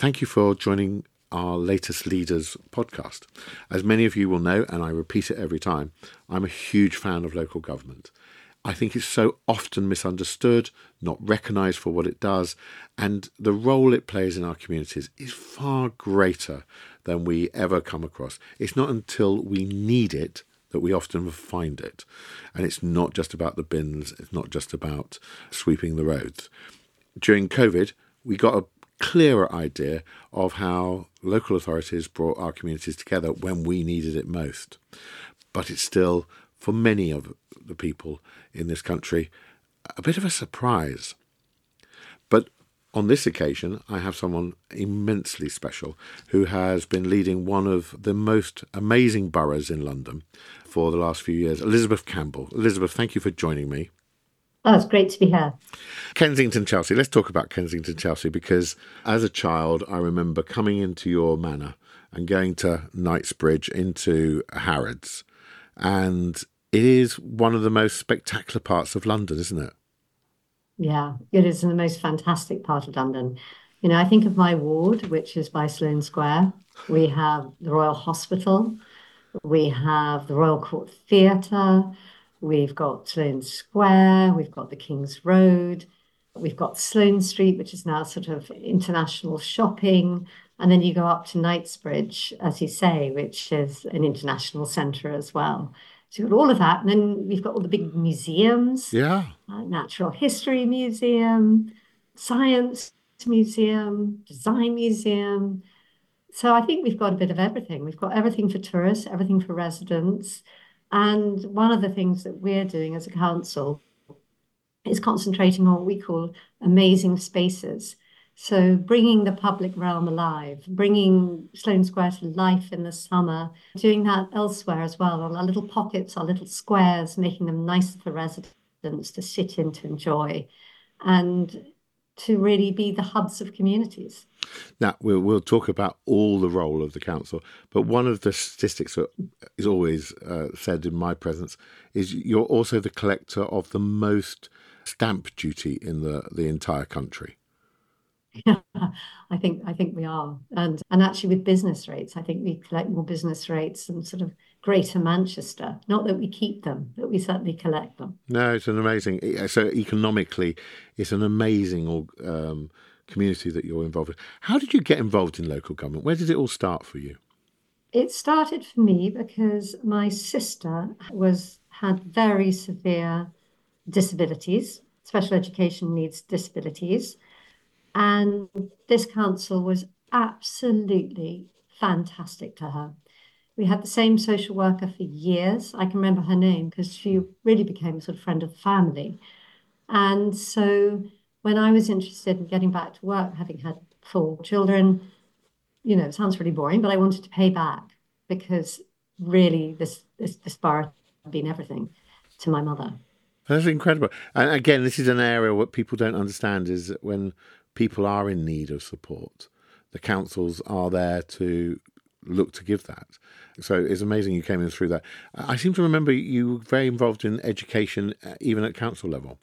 Thank you for joining our latest Leaders podcast. As many of you will know, and I repeat it every time, I'm a huge fan of local government. I think it's so often misunderstood, not recognised for what it does, and the role it plays in our communities is far greater than we ever come across. It's not until we need it that we often find it. And it's not just about the bins, it's not just about sweeping the roads. During COVID, we got a clearer idea of how local authorities brought our communities together when we needed it most. But it's still, for many of the people in this country, a bit of a surprise. But on this occasion, I have someone immensely special who has been leading one of the most amazing boroughs in London for the last few years, Elizabeth Campbell. Elizabeth, thank you for joining me. Oh, it's great to be here. Kensington Chelsea. Let's talk about Kensington Chelsea, because as a child, I remember coming into your manor and going to Knightsbridge, into Harrods. And it is one of the most spectacular parts of London, isn't it? Yeah, it is the most fantastic part of London. You know, I think of my ward, which is by Sloane Square. We have the Royal Hospital. We have the Royal Court Theatre. We've got Sloane Square. We've got the King's Road. We've got Sloane Street, which is now sort of international shopping. And then you go up to Knightsbridge, as you say, which is an international centre as well. So you've got all of that. And then we've got all the big museums. Yeah. Natural History Museum, Science Museum, Design Museum. So I think we've got a bit of everything. We've got everything for tourists, everything for residents. And one of the things that we're doing as a council is concentrating on what we call amazing spaces. So bringing the public realm alive, bringing Sloane Square to life in the summer, doing that elsewhere as well, on our little pockets, our little squares, making them nice for residents to sit in, to enjoy, and to really be the hubs of communities. Now, we'll talk about all the role of the council, but one of the statistics that is always said in my presence is you're also the collector of the most stamp duty in the entire country. Yeah, I think we are. And actually with business rates, I think we collect more business rates than sort of Greater Manchester. Not that we keep them, but we certainly collect them. No, it's an amazing, so economically, it's an amazing community that you're involved in. How did you get involved in local government? Where did it all start for you? It started for me because my sister had very severe disabilities, special education needs disabilities. And this council was absolutely fantastic to her. We had the same social worker for years. I can remember her name because she really became a sort of friend of the family. And so when I was interested in getting back to work, having had 4 children, you know, it sounds really boring, but I wanted to pay back because really this borough had been everything to my mother. That's incredible. And again, this is an area what people don't understand is that when people are in need of support, the councils are there to look to give that. So it's amazing you came in through that. I seem to remember you were very involved in education, even at council level.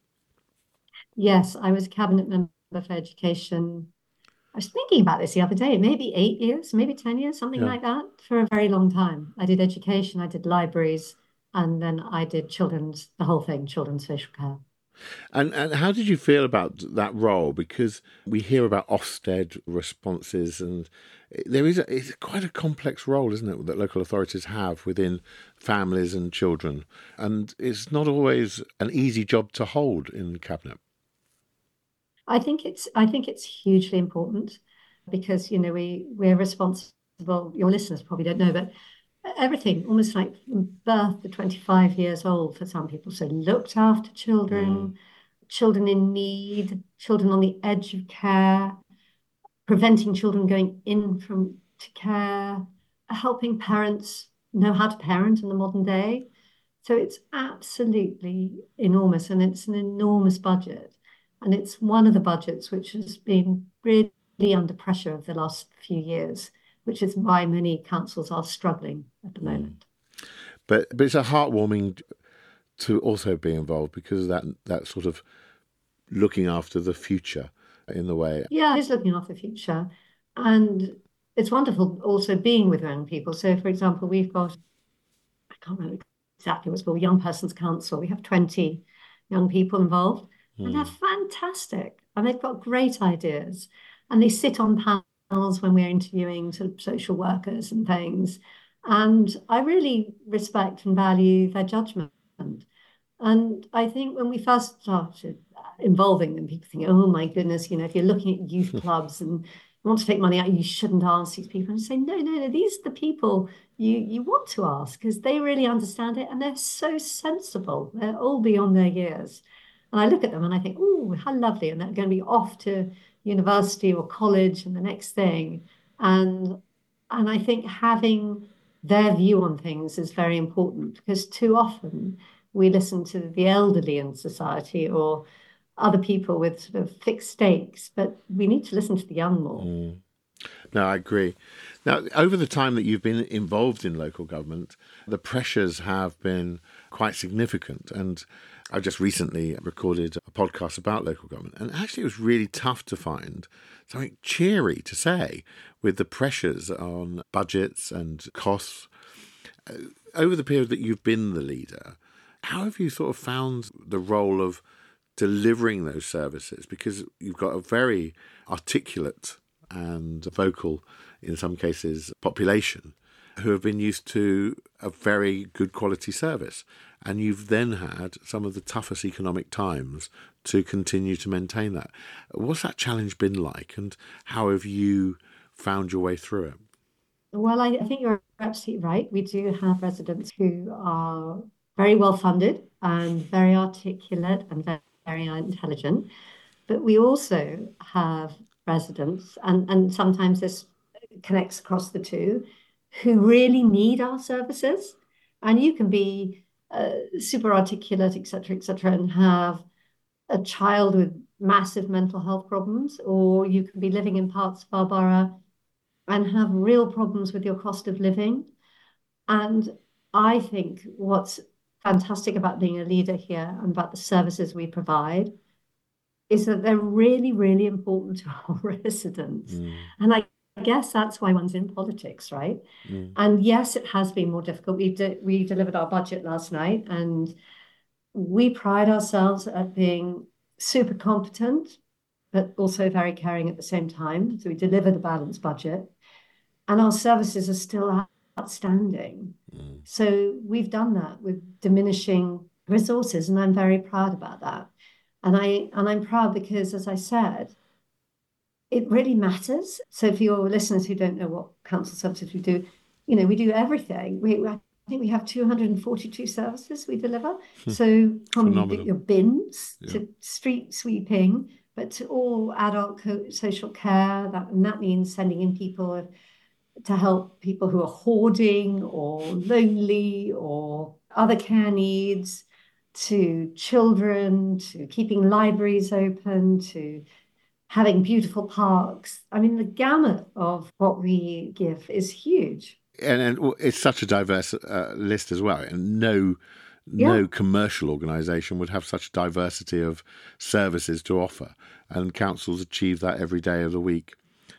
Yes, I was cabinet member for education. I was thinking about this the other day, maybe 8 years, maybe 10 years, something like that, for a very long time. I did education, I did libraries, and then I did the whole thing, children's social care. And how did you feel about that role? Because we hear about Ofsted responses, and it's quite a complex role, isn't it, that local authorities have within families and children, and it's not always an easy job to hold in cabinet. I think it's hugely important because, you know, we're responsible. Your listeners probably don't know, but everything, almost like from birth to 25 years old for some people. So looked after children, children in need, children on the edge of care, preventing children going in to care, helping parents know how to parent in the modern day. So it's absolutely enormous, and it's an enormous budget. And it's one of the budgets which has been really under pressure over the last few years, which is why many councils are struggling at the moment. But it's a heartwarming to also be involved because of that sort of looking after the future in the way. Yeah, it is looking after the future. And it's wonderful also being with young people. So, for example, we've got, I can't remember exactly what it's called, Young Persons Council. We have 20 young people involved, and they're Mm. fantastic. And they've got great ideas. And they sit on panels when we're interviewing sort of social workers and things. And I really respect and value their judgment. And I think when we first started involving them, people think, oh my goodness, if you're looking at youth clubs and you want to take money out, you shouldn't ask these people. And say, no, no, no, these are the people you want to ask because they really understand it and they're so sensible. They're all beyond their years. And I look at them and I think, oh, how lovely. And they're going to be off to university or college and the next thing. And and I think having their view on things is very important because too often we listen to the elderly in society or other people with sort of fixed stakes, but we need to listen to the young more. Mm. No, I agree. Now, over the time that you've been involved in local government, the pressures have been quite significant. And I just recently recorded a podcast about local government. And actually, it was really tough to find something cheery to say with the pressures on budgets and costs. Over the period that you've been the leader, how have you sort of found the role of delivering those services? Because you've got a very articulate and vocal, in some cases, population who have been used to a very good quality service. And you've then had some of the toughest economic times to continue to maintain that. What's that challenge been like, and how have you found your way through it? Well, I think you're absolutely right. We do have residents who are very well funded and very articulate and very intelligent. But we also have residents, and sometimes this connects across the two, who really need our services. And you can be super articulate, et cetera, and have a child with massive mental health problems, or you can be living in parts of our borough and have real problems with your cost of living. And I think what's fantastic about being a leader here and about the services we provide is that they're really, really important to our residents. Mm, And I guess that's why one's in politics, right? mm, And yes, it has been more difficult. We delivered our budget last night, and we pride ourselves at being super competent, but also very caring at the same time. So we delivered a balanced budget, and our services are still outstanding. mm. So we've done that with diminishing resources, and I'm very proud about that. And I'm proud because, as I said, it really matters. So for your listeners who don't know what council services we do, we do everything. I think we have 242 services we deliver. So from Phenomenal. your bins Yeah. to street sweeping, but to all adult social care. And that means sending in people to help people who are hoarding or lonely or other care needs, to children, to keeping libraries open, to having beautiful parks. I mean, the gamut of what we give is huge. And it's such a diverse list as well. And Yeah, no commercial organisation would have such diversity of services to offer. And councils achieve that every day of the week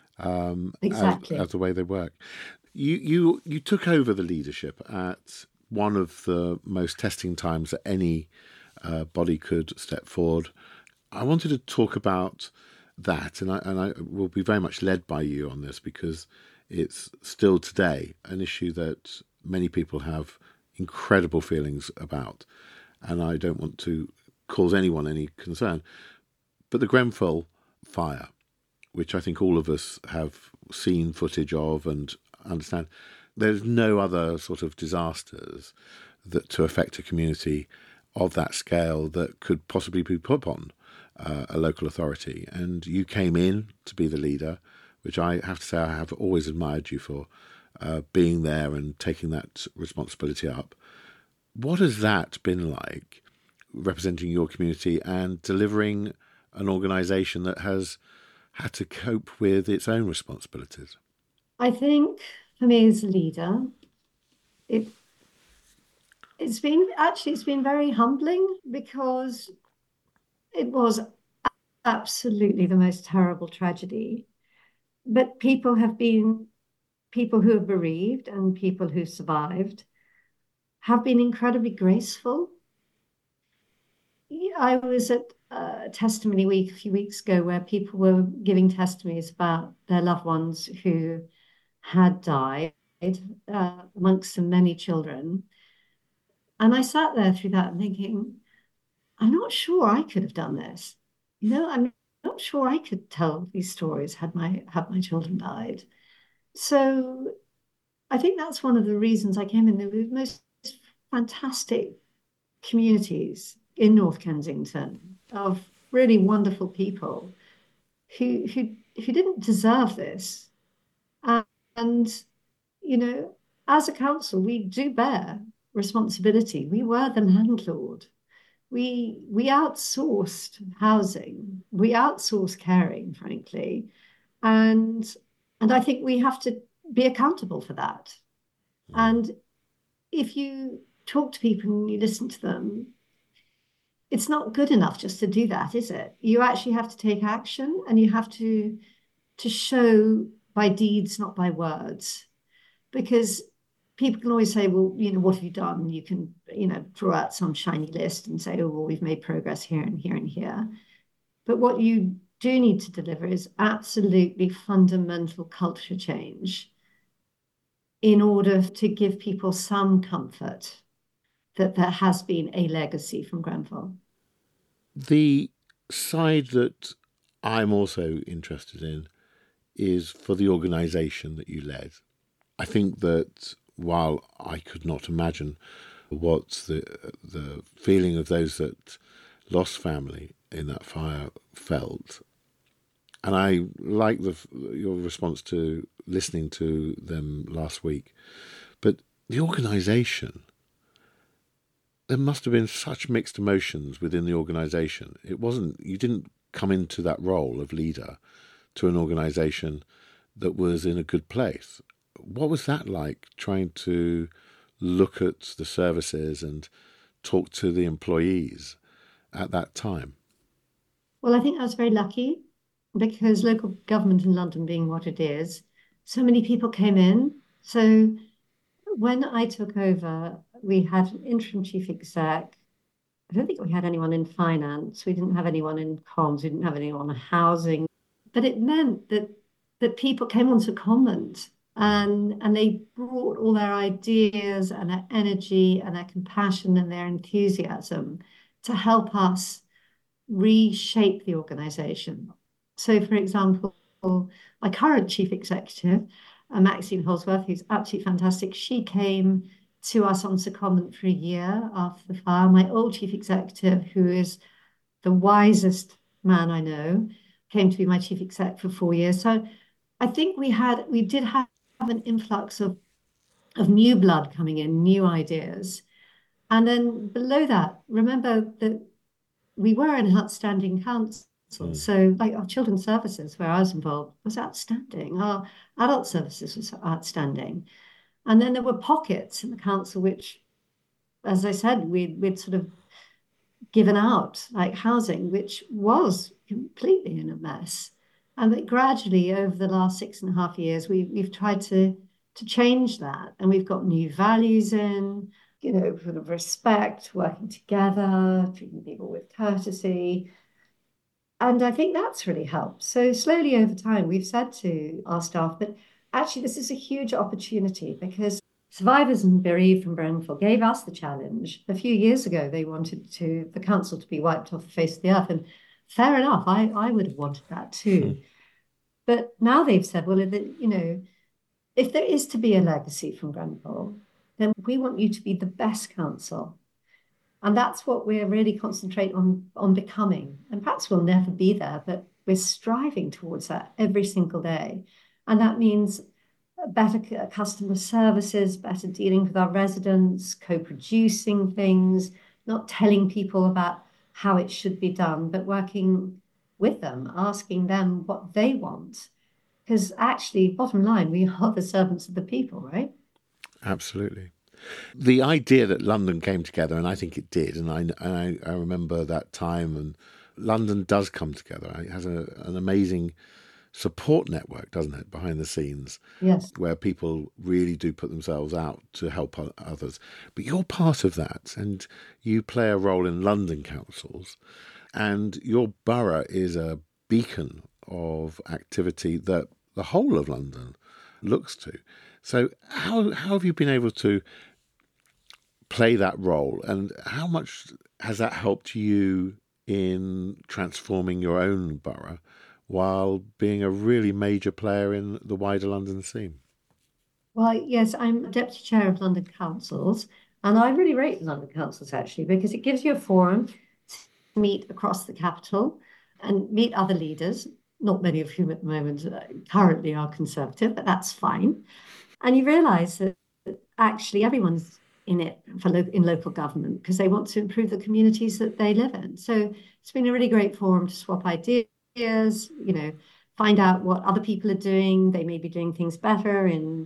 as exactly. the way they work. You took over the leadership at one of the most testing times that any body could step forward. I wanted to talk about that, and I will be very much led by you on this because it's still today an issue that many people have incredible feelings about, and I don't want to cause anyone any concern. But the Grenfell fire, which I think all of us have seen footage of and understand, there's no other sort of disasters that to affect a community of that scale that could possibly be put on a local authority. And you came in to be the leader, which I have to say I have always admired you for being there and taking that responsibility up. What has that been like, representing your community and delivering an organisation that has had to cope with its own responsibilities? I think for me as a leader, it it's been very humbling because it was absolutely the most terrible tragedy. But people who are bereaved and people who survived have been incredibly graceful. I was at Testimony Week a few weeks ago where people were giving testimonies about their loved ones who had died, amongst them many children. And I sat there through that thinking, I'm not sure I could have done this. I'm not sure I could tell these stories had my children died. So I think that's one of the reasons I came in. There were most fantastic communities in North Kensington of really wonderful people who didn't deserve this. And, you know, as a council, we do bear responsibility. We were the landlord. We outsourced housing. We outsourced caring, frankly. And I think we have to be accountable for that. And if you talk to people and you listen to them, it's not good enough just to do that, is it? You actually have to take action, and you have to show by deeds, not by words. Because people can always say, well, what have you done? You can, draw out some shiny list and say, oh, well, we've made progress here and here and here. But what you do need to deliver is absolutely fundamental culture change in order to give people some comfort that there has been a legacy from Grenfell. The side that I'm also interested in is for the organisation that you led. I think that while I could not imagine what the feeling of those that lost family in that fire felt, and I like your response to listening to them last week, but the organisation, there must have been such mixed emotions within the organisation. You didn't come into that role of leader to an organisation that was in a good place. What was that like, trying to look at the services and talk to the employees at that time? Well, I think I was very lucky because local government in London being what it is, so many people came in. So when I took over, we had an interim chief exec. I don't think we had anyone in finance. We didn't have anyone in comms. We didn't have anyone in housing. But it meant that people came onto comment and they brought all their ideas and their energy and their compassion and their enthusiasm to help us reshape the organization. So, for example, my current chief executive, Maxine Holsworth, who's absolutely fantastic, she came to us on secondment for a year after the fire. My old chief executive, who is the wisest man I know, came to be my chief exec for 4 years. So I think we did have an influx of new blood coming in, new ideas. And then below that, remember that we were an outstanding council. So like our children's services, where I was involved, was outstanding. Our adult services was outstanding. And then there were pockets in the council which, as I said, we'd sort of given out, like housing, which was completely in a mess. And that gradually over the last 6.5 years, we've tried to change that. And we've got new values in, sort of respect, working together, treating people with courtesy. And I think that's really helped. So slowly over time, we've said to our staff that actually this is a huge opportunity because survivors and bereaved from Grenfell gave us the challenge. A few years ago, they wanted the council to be wiped off the face of the earth. And fair enough, I would have wanted that too. But now they've said, well, if there is to be a legacy from Grenfell, then we want you to be the best council. And that's what we're really concentrating on becoming. And perhaps we'll never be there, but we're striving towards that every single day. And that means better customer services, better dealing with our residents, co-producing things, not telling people about how it should be done, but working with them, asking them what they want. Because actually, bottom line, we are the servants of the people, right? Absolutely. The idea that London came together, and I think it did, and I remember that time, and London does come together. It has an amazing support network, doesn't it, behind the scenes, Yes. where people really do put themselves out to help others. But you're part of that, and you play a role in London councils, and your borough is a beacon of activity that the whole of London looks to. So how have you been able to play that role, and how much has that helped you in transforming your own borough while being a really major player in the wider London scene? Well, yes, I'm deputy chair of London councils, and I really rate London councils actually because it gives you a forum to meet across the capital and meet other leaders, not many of whom at the moment currently are Conservative, but that's fine. And you realise that actually everyone's in it in local government because they want to improve the communities that they live in. So it's been a really great forum to swap ideas, find out what other people are doing. They may be doing things better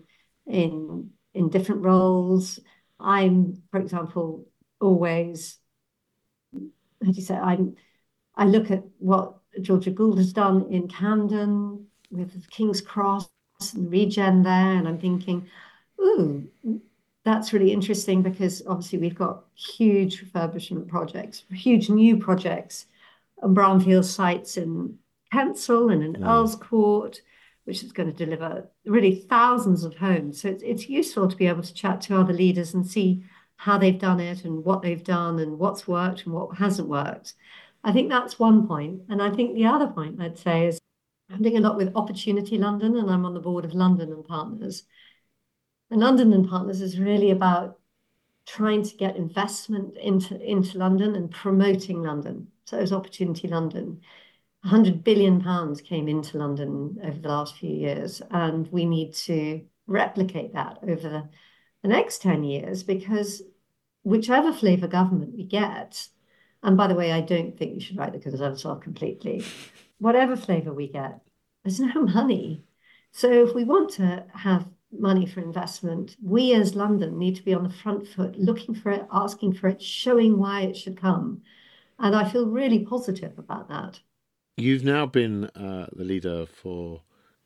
in different roles. I'm, for example, always, how do you say, I look at what Georgia Gould has done in Camden with King's Cross and Regen there, and I'm thinking, ooh, that's really interesting because obviously we've got huge refurbishment projects, huge new projects on brownfield sites in Kensal and in Earl's Court, which is going to deliver really thousands of homes. So it's useful to be able to chat to other leaders and see how they've done it and what they've done and what's worked and what hasn't worked. I think that's one point. And I think the other point I'd say is I'm doing a lot with Opportunity London, and I'm on the board of London and Partners. And London and Partners is really about trying to get investment into London and promoting London. So it's Opportunity London. £100 billion came into London over the last few years, and we need to replicate that over the next 10 years because whichever flavour government we get, and by the way, I don't think you should write the Conservatives off completely, whatever flavour we get, there's no money. So if we want to have money for investment, we as London need to be on the front foot, looking for it, asking for it, showing why it should come. And I feel really positive about that. You've now been the leader for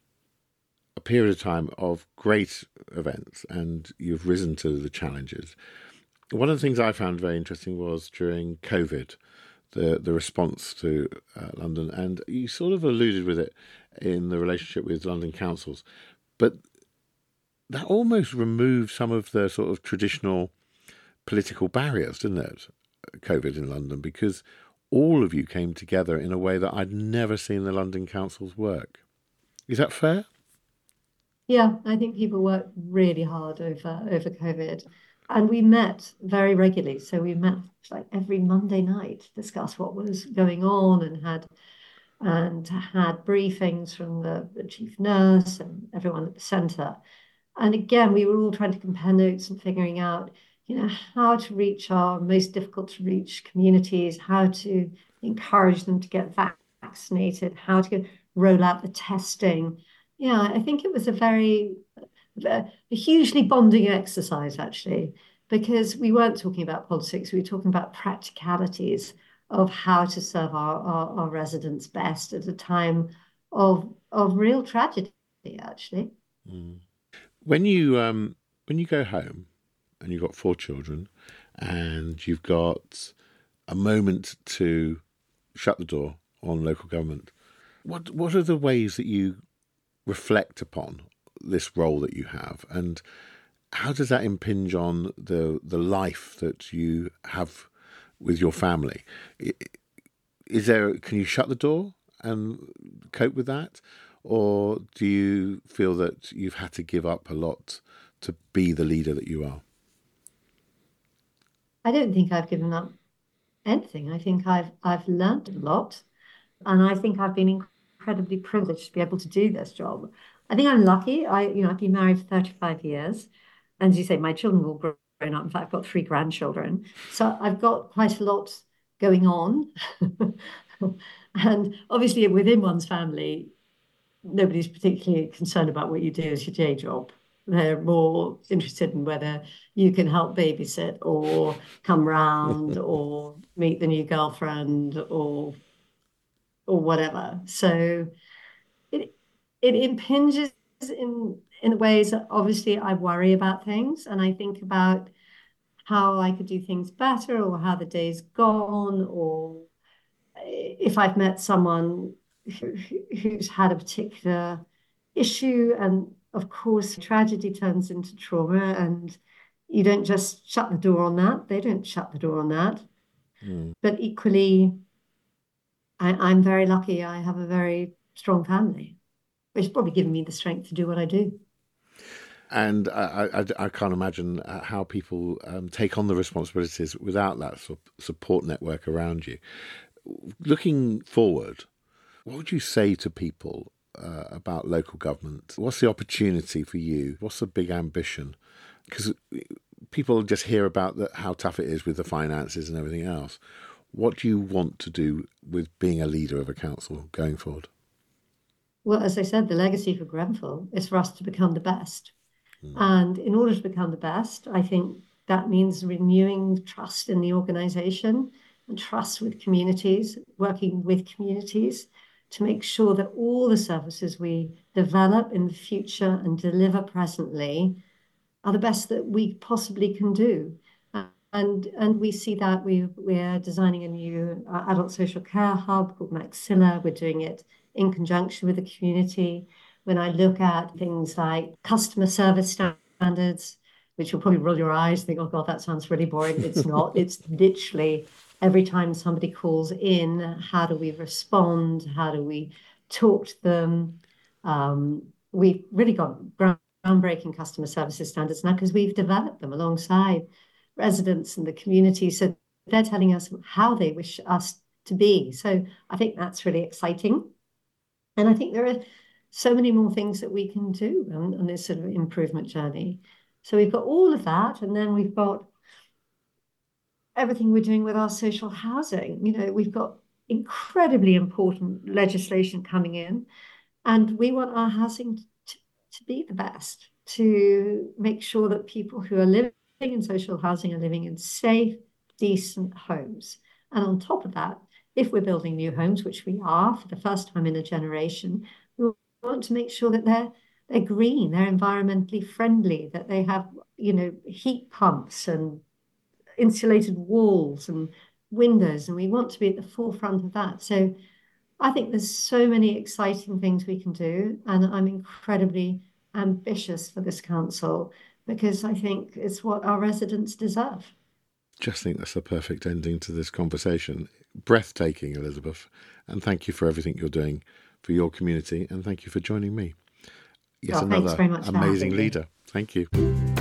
a period of time of great events, and you've risen to the challenges. One of the things I found very interesting was during COVID, the response to London, and you sort of alluded with it in the relationship with London councils, but that almost removed some of the sort of traditional political barriers, didn't it? COVID in London, because all of you came together in a way that I'd never seen the London councils work. Is that fair? Yeah, I think people worked really hard over COVID. And we met very regularly. So we met like every Monday night to discuss what was going on and had briefings from the chief nurse and everyone at the centre. And again, we were all trying to compare notes and figuring out, how to reach our most difficult to reach communities, how to encourage them to get vaccinated, how to roll out the testing. Yeah, I think it was a hugely bonding exercise, actually, because we weren't talking about politics, we were talking about practicalities of how to serve our residents best at a time of real tragedy, actually. Mm. When you go home and you've got 4 children and you've got a moment to shut the door on local government, what are the ways that you reflect upon this role that you have, and how does that impinge on the life that you have with your family? Can you shut the door and cope with that, or do you feel that you've had to give up a lot to be the leader that you are? I don't think I've given up anything. I think I've learned a lot, and I think I've been incredibly privileged to be able to do this job. I think I'm lucky. I've been married for 35 years, and as you say, my children have all grown up. In fact, I've got 3 grandchildren, so I've got quite a lot going on. And obviously, within one's family, nobody's particularly concerned about what you do as your day job. They're more interested in whether you can help babysit or come round or meet the new girlfriend or whatever. So it impinges in ways that obviously I worry about things, and I think about how I could do things better, or how the day's gone, or if I've met someone who's had a particular issue. And of course, tragedy turns into trauma, and you don't just shut the door on that. They don't shut the door on that. Mm. But equally, I'm very lucky. I have a very strong family, which has probably given me the strength to do what I do. And I can't imagine how people take on the responsibilities without that support network around you. Looking forward, what would you say to people about local government? What's the opportunity for you? What's the big ambition? Because people just hear about how tough it is with the finances and everything else. What do you want to do with being a leader of a council going forward? Well, as I said, the legacy for Grenfell is for us to become the best. Mm. And in order to become the best, I think that means renewing trust in the organization and trust with communities, working with communities to make sure that all the services we develop in the future and deliver presently are the best that we possibly can do. And we see that we're designing a new adult social care hub called Maxilla. We're doing it in conjunction with the community. When I look at things like customer service standards, which will probably roll your eyes, think, oh God, that sounds really boring. It's not. It's literally every time somebody calls in, how do we respond? How do we talk to them? We've really got groundbreaking customer services standards now because we've developed them alongside residents and the community. So they're telling us how they wish us to be. So I think that's really exciting. And I think there are so many more things that we can do on this sort of improvement journey. So we've got all of that, and then we've got everything we're doing with our social housing. We've got incredibly important legislation coming in, and we want our housing to be the best, to make sure that people who are living in social housing are living in safe, decent homes. And on top of that, if we're building new homes, which we are for the first time in a generation, we want to make sure that they're green, they're environmentally friendly, that they have, heat pumps and insulated walls and windows, and we want to be at the forefront of that. So I think there's so many exciting things we can do, and I'm incredibly ambitious for this council because I think it's what our residents deserve. Just think that's the perfect ending to this conversation. Breathtaking, Elizabeth. And thank you for everything you're doing for your community. And thank you for joining me. Yes, Well, thanks another very much for amazing having me. leader. Thank you.